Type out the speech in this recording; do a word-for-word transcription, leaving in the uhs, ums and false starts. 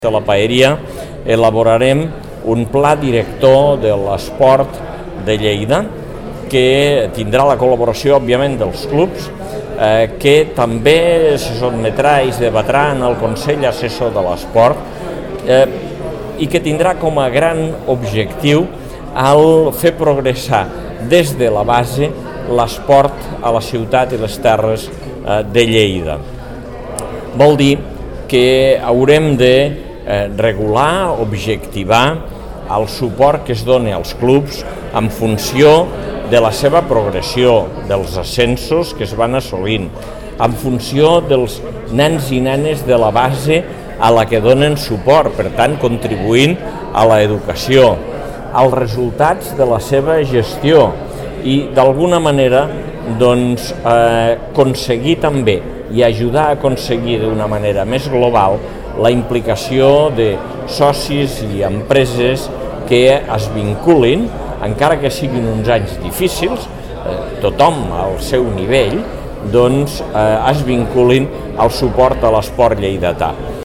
De la Paeria elaborarem un pla director de l'esport de Lleida que tindrà la col·laboració, òbviament, dels clubs, eh, que també se sotmetrà i es debatrà en el Consell Assessor de l'Esport eh, i que tindrà com a gran objectiu el fer progressar des de la base l'esport a la ciutat i les terres eh, de Lleida. Vol dir que haurem de eh, regular, objectivar el suport que es doni als clubs en funció de la seva progressió, dels ascensos que es van assolint, en funció dels nens i nenes de la base a la que donen suport, per tant, contribuint a l'educació, als resultats de la seva gestió i, d'alguna manera, doncs, eh, aconseguir també i ajudar a aconseguir d'una manera més global la implicació de socis i empreses que es vinculin, encara que siguin uns anys difícils, eh, tothom al seu nivell, doncs eh, es vinculin al suport a l'esport lleidatà.